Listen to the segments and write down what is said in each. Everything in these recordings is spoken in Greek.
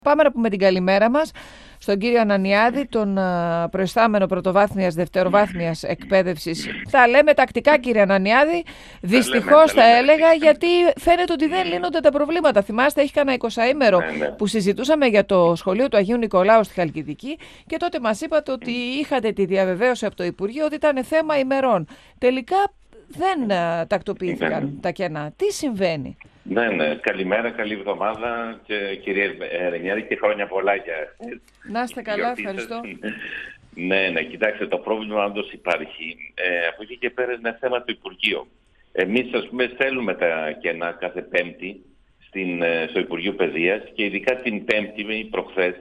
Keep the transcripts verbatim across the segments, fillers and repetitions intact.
Πάμε να πούμε την καλημέρα μας στον κύριο Ανανιάδη, τον προϊστάμενο πρωτοβάθμιας δευτεροβάθμιας εκπαίδευσης. Θα λέμε τακτικά, κύριε Ανανιάδη, δυστυχώς θα έλεγα, γιατί φαίνεται ότι δεν λύνονται τα προβλήματα. Θυμάστε, έχει κανένα εικοσαήμερο ναι, ναι. που συζητούσαμε για το σχολείο του Αγίου Νικολάου στη Χαλκιδική και τότε μας είπατε ότι είχατε τη διαβεβαίωση από το Υπουργείο ότι ήταν θέμα ημερών. Τελικά δεν τακτοποιήθηκαν τα κενά. Τι συμβαίνει? Ναι, ναι. Καλημέρα, καλή εβδομάδα και κυρία Ρενιάδη και χρόνια πολλά για να είστε καλά, ευχαριστώ. Ναι, ναι, κοιτάξτε, το πρόβλημα όντως υπάρχει. Ε, από εκεί και πέρα είναι θέμα του Υπουργείου. Εμείς, ας πούμε, στέλνουμε τα κενά κάθε Πέμπτη στην, στο Υπουργείο Παιδείας και ειδικά την Πέμπτη, προχθές,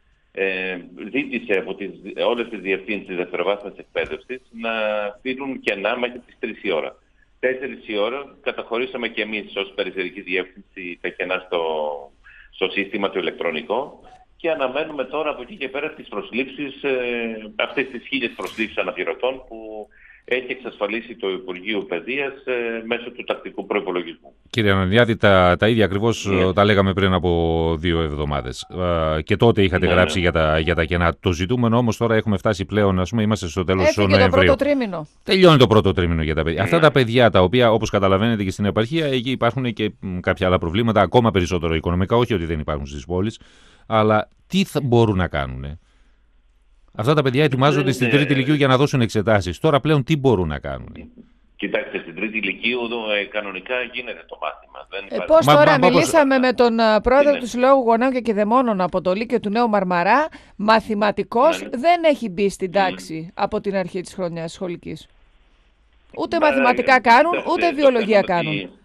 ε, ζήτησε από τις, όλες τις διευθύνσεις δευτεροβάθμιας εκπαίδευσης να στείλουν κενά μέχρι τις τρεις η ώρα. Τέσσερις η ώρα καταχωρήσαμε και εμείς ως Περιφερειακή Διεύθυνση τα κενά στο, στο σύστημα το ηλεκτρονικό και αναμένουμε τώρα από εκεί και πέρα τις προσλήψεις, ε, αυτές τις χίλιες προσλήψεις αναπληρωτών που έχει εξασφαλίσει το Υπουργείο Παιδείας ε, μέσω του τακτικού προϋπολογισμού. Κύριε Ανανιάδη, τα, τα ίδια ακριβώς yeah. τα λέγαμε πριν από δύο εβδομάδες. Ε, και τότε είχατε yeah. γράψει για τα, για τα κενά. Το ζητούμενο όμως τώρα έχουμε φτάσει πλέον, ας πούμε, είμαστε στο τέλος του Νοεμβρίου. Έφυγε το πρώτο τρίμηνο. Τελειώνει το πρώτο τρίμηνο για τα παιδιά. Yeah. Αυτά τα παιδιά τα οποία, όπως καταλαβαίνετε και στην επαρχία, εκεί υπάρχουν και μ, κάποια άλλα προβλήματα, ακόμα περισσότερο οικονομικά, όχι ότι δεν υπάρχουν στις πόλεις, αλλά τι θα μπορούν να κάνουν. Αυτά τα παιδιά ετοιμάζονται στην τρίτη ηλικίου για να δώσουν εξετάσεις. Τώρα πλέον τι μπορούν να κάνουν? Κοιτάξτε, στην τρίτη ηλικίου ε, κανονικά γίνεται το μάθημα. Δεν ε, πώς τώρα μα, μιλήσαμε μα, με τον uh, πρόεδρο είναι. του Συλλόγου Γονέων και Κηδεμόνων από το Λύκειο του Νέου Μαρμαρά. Μαθηματικός ναι. δεν έχει μπει στην τάξη mm. από την αρχή της χρονιάς σχολικής. Ούτε Μα, μαθηματικά ε, κάνουν, ε, ούτε ε, βιολογία το κάνουν. Ότι...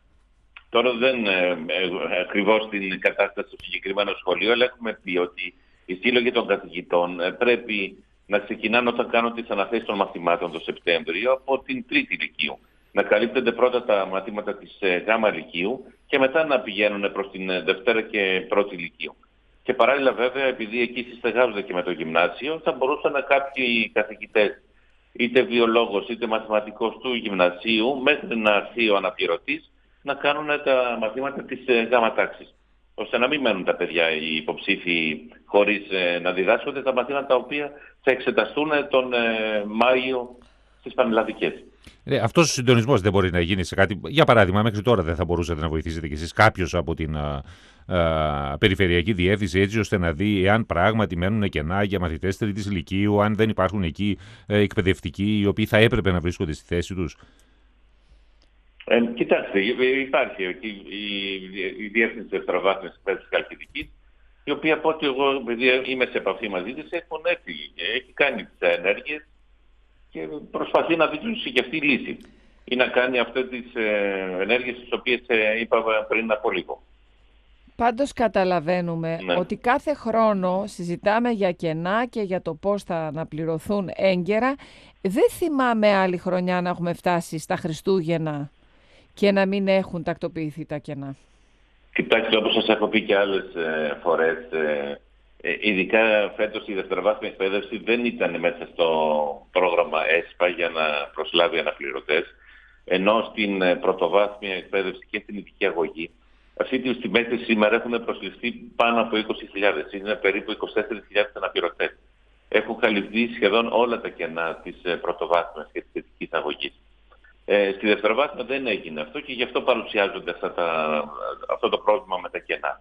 Τώρα δεν ε, ε, ακριβώς την κατάσταση στο συγκεκριμένο σχολείο, αλλά έχουμε πει ότι οι σύλλογοι των καθηγητών ε, πρέπει να ξεκινάνε όταν κάνουν τις αναθέσεις των μαθημάτων το Σεπτέμβριο από την τρίτη ηλικίου. Να καλύπτονται πρώτα τα μαθήματα της ε, γάμα ηλικίου και μετά να πηγαίνουν προς την ε, Δευτέρα και πρώτη ηλικίου. Και παράλληλα βέβαια, επειδή εκεί συστεγάζονται και με το γυμνάσιο, θα μπορούσαν κάποιοι καθηγητές, είτε βιολόγος είτε μαθηματικός του γυμνασίου, μέχρι να έρθει ο αναπληρωτής, να κάνουν τα μαθήματα της ε, γάμα τάξης, ώστε να μην μένουν τα παιδιά οι υποψήφοι χωρίς ε, να διδάσκονται τα μαθήματα τα οποία θα εξεταστούν τον ε, Μάιο στις πανελλαδικές. Ε, αυτός ο συντονισμός δεν μπορεί να γίνει σε κάτι... Για παράδειγμα, μέχρι τώρα δεν θα μπορούσατε να βοηθήσετε κι εσείς κάποιος από την α, α, Περιφερειακή Διεύθυνση, έτσι ώστε να δει εάν πράγματι μένουν κενά για μαθητές τρίτης ηλικίου, αν δεν υπάρχουν εκεί ε, εκπαιδευτικοί οι οποίοι θα έπρεπε να βρίσκονται στη θέση τους? Ε, κοιτάξτε, υπάρχει εκεί η, η, η Διεύθυνση Δευτεροβάθμιας Εκπαίδευσης της Χαλκιδικής, η οποία από ό,τι εγώ επειδή είμαι σε επαφή μαζί της, έχουν έρθει, έχει κάνει τις ενέργειες και προσπαθεί να δει και αυτή η λύση ή να κάνει αυτές τις ε, ενέργειες τις οποίες ε, είπα πριν από λίγο. Πάντως καταλαβαίνουμε ναι. ότι κάθε χρόνο συζητάμε για κενά και για το πώς θα αναπληρωθούν έγκαιρα. Δεν θυμάμαι άλλη χρονιά να έχουμε φτάσει στα Χριστούγεννα και να μην έχουν τακτοποιηθεί τα κενά. Κοιτάξτε, όπως σας έχω πει και άλλες ε, φορές, ε, ε, ειδικά φέτος η δευτεροβάθμια εκπαίδευση δεν ήταν μέσα στο πρόγραμμα ΕΣΠΑ για να προσλάβει αναπληρωτές, ενώ στην ε, πρωτοβάθμια εκπαίδευση και στην ειδική αγωγή αυτή τη στιγμή σήμερα έχουν προσληφθεί πάνω από είκοσι χιλιάδες, είναι περίπου είκοσι τέσσερις χιλιάδες αναπληρωτές. Έχουν καλυφθεί σχεδόν όλα τα κενά της ε, πρωτοβάθμιας και της ειδικής αγωγής. Ε, στη δευτεροβάθμια δεν έγινε αυτό και γι' αυτό παρουσιάζονται αυτά τα, αυτό το πρόβλημα με τα κενά.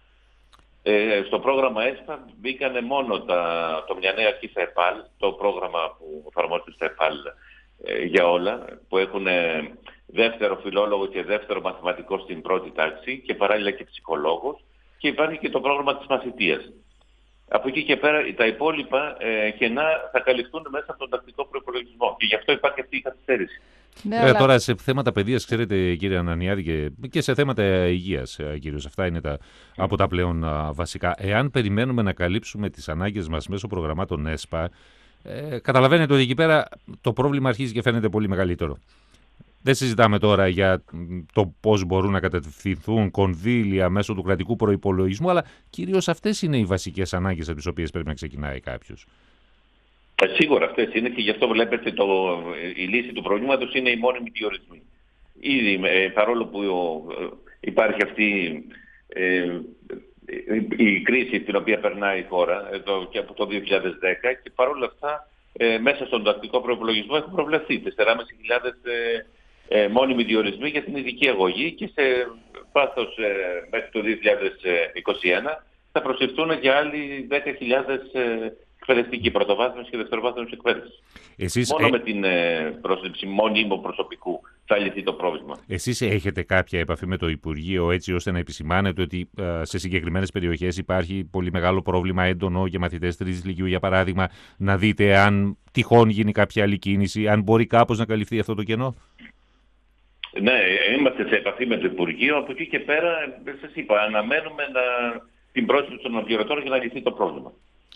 Ε, στο πρόγραμμα ΕΣΠΑ μπήκανε μόνο τα, το μια νέα αρχή στα ΕΠΑΛ, το πρόγραμμα που εφαρμόζεται στα ΕΠΑΛ ε, για όλα, που έχουν ε, δεύτερο φιλόλογο και δεύτερο μαθηματικό στην πρώτη τάξη και παράλληλα και ψυχολόγος, και υπάρχει και το πρόγραμμα της μαθητείας. Από εκεί και πέρα τα υπόλοιπα ε, κενά θα καλυφθούν μέσα από τον τακτικό προϋπολογισμό και γι' αυτό υπάρχει αυτή η καθυστέρηση. Ναι, ε, αλλά... Τώρα σε θέματα παιδείας, ξέρετε κύριε Ανανιάδη, και, και σε θέματα υγείας κυρίως, αυτά είναι τα, mm. από τα πλέον α, βασικά. Εάν περιμένουμε να καλύψουμε τις ανάγκες μας μέσω προγραμμάτων ΕΣΠΑ, ε, καταλαβαίνετε ότι εκεί πέρα το πρόβλημα αρχίζει και φαίνεται πολύ μεγαλύτερο. Δεν συζητάμε τώρα για το πώς μπορούν να κατευθυνθούν κονδύλια μέσω του κρατικού προϋπολογισμού, αλλά κυρίως αυτές είναι οι βασικές ανάγκες από τις οποίες πρέπει να ξεκινάει κάποιος. Ε, σίγουρα αυτές είναι και γι' αυτό βλέπετε το, η λύση του προβλήματος είναι οι μόνιμοι διορισμοί. Ήδη ε, παρόλο που ε, υπάρχει αυτή ε, η κρίση την οποία περνάει η χώρα εδώ και από το δύο χιλιάδες δέκα, και παρόλα αυτά ε, μέσα στον τακτικό προϋπολογισμό έχουν προβλεφθεί τέσσερις χιλιάδες πεντακόσιοι ε, ε, μόνιμοι διορισμοί για την ειδική αγωγή, και σε βάθος ε, μέχρι το δύο χιλιάδες είκοσι ένα θα προσθεθούν και άλλοι δέκα χιλιάδες ε, εκπαιδευτική πρωτοβάθμιση και δευτεροβάθμιση εκπαίδευση. Εσείς, Μόνο ε... με την ε, πρόσληψη μόνιμου προσωπικού θα λυθεί το πρόβλημα. Εσείς έχετε κάποια επαφή με το Υπουργείο έτσι ώστε να επισημάνετε ότι ε, σε συγκεκριμένες περιοχές υπάρχει πολύ μεγάλο πρόβλημα έντονο για μαθητές τρίτης λυκείου, για παράδειγμα, να δείτε αν τυχόν γίνει κάποια άλλη κίνηση, αν μπορεί κάπως να καλυφθεί αυτό το κενό? Ναι, είμαστε σε επαφή με το Υπουργείο. Από εκεί και πέρα, σας είπα, αναμένουμε να... την πρόσληψη των αναπληρωτών για να λυθεί το πρόβλημα.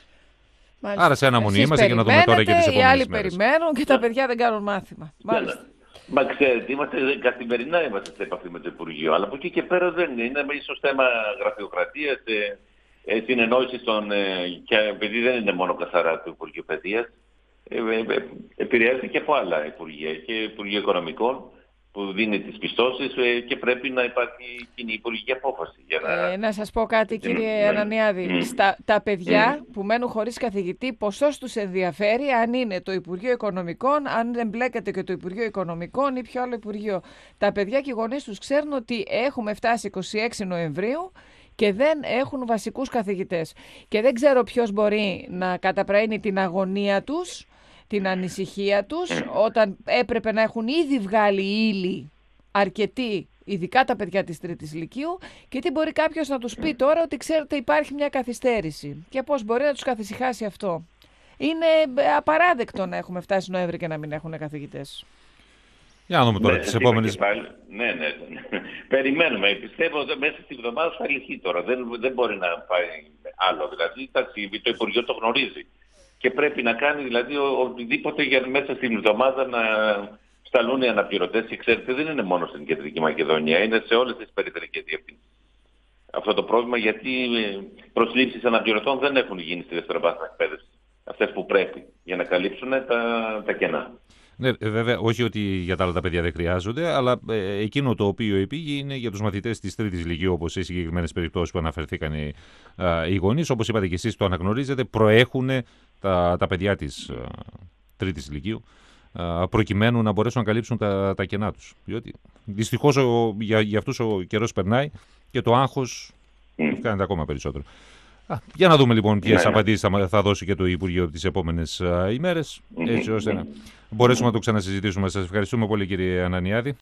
Μάλιστα. Άρα σε αναμονή είμαστε για να δούμε τώρα και τις επόμενες οι άλλοι μέρες. περιμένουν και τα παιδιά δεν κάνουν μάθημα. Μάλιστα. Ναι, ναι. Μα ξέρετε, είμαστε, καθημερινά είμαστε σε επαφή με το Υπουργείο, αλλά από εκεί και πέρα δεν είναι. Είναι ίσως θέμα γραφειοκρατίας, ε, ε, συνεννόησης των... Ε, και επειδή δεν είναι μόνο καθαρά του Υπουργείου Παιδείας, ε, ε, ε, επηρεάζεται και από άλλα Υπουργεία και Υπουργείο Οικονομικών, που δίνει τις πιστώσεις ε, και πρέπει να υπάρχει κοινή υπουργική απόφαση. Για να... Ε, να σας πω κάτι, κύριε Ανανιάδη. Mm. Στα, τα παιδιά mm. που μένουν χωρίς καθηγητή, ποσός τους ενδιαφέρει αν είναι το Υπουργείο Οικονομικών, αν δεν μπλέκεται και το Υπουργείο Οικονομικών ή ποιο άλλο Υπουργείο. Τα παιδιά και οι γονείς τους ξέρουν ότι έχουμε φτάσει είκοσι έξι Νοεμβρίου και δεν έχουν βασικούς καθηγητές. Και δεν ξέρω ποιος μπορεί να καταπραίνει την αγωνία τους, την ανησυχία τους, όταν έπρεπε να έχουν ήδη βγάλει ύλη αρκετοί, ειδικά τα παιδιά της τρίτης λυκείου, και τι μπορεί κάποιος να τους πει τώρα ότι ξέρετε υπάρχει μια καθυστέρηση και πώς μπορεί να τους καθησυχάσει αυτό. Είναι απαράδεκτο να έχουμε φτάσει Νοέμβρη και να μην έχουν καθηγητές. Για να δούμε τώρα τις επόμενες... Ναι, ναι, ναι. Περιμένουμε. Πιστεύω ότι μέσα στην εβδομάδα θα λυθεί τώρα. Δεν, δεν μπορεί να πάει άλλο. Δηλαδή το Υπουργείο το γνωρίζει. Και πρέπει να κάνει δηλαδή οτιδήποτε για μέσα στην εβδομάδα να σταλούν οι αναπληρωτές. Και ξέρετε, δεν είναι μόνο στην Κεντρική Μακεδονία, είναι σε όλες τις περιφερειακές διευθύνσεις. Αυτό το πρόβλημα, γιατί προσλήψεις αναπληρωτών δεν έχουν γίνει στη δευτεροβάθμια εκπαίδευση. Αυτές που πρέπει για να καλύψουν τα, τα κενά. Ναι, βέβαια, όχι ότι για τα άλλα τα παιδιά δεν χρειάζονται, αλλά ε, εκείνο το οποίο επήγει είναι για τους μαθητές της τρίτης λυκείου, όπως σε συγκεκριμένες περιπτώσεις που αναφερθήκαν οι, α, οι γονείς. Όπως είπατε και εσείς, το αναγνωρίζετε, προέχουν τα, τα παιδιά της α, τρίτης λυκείου, α, προκειμένου να μπορέσουν να καλύψουν τα, τα κενά τους. Διότι δυστυχώς ο, για, για αυτούς ο καιρός περνάει και το άγχος mm. κάνετε ακόμα περισσότερο. Α, για να δούμε λοιπόν ποιες ναι, απαντήσεις θα, θα δώσει και το Υπουργείο τις επόμενες α, ημέρες, έτσι ώστε να μπορέσουμε να το ξανασυζητήσουμε. Σας ευχαριστούμε πολύ, κύριε Ανανιάδη.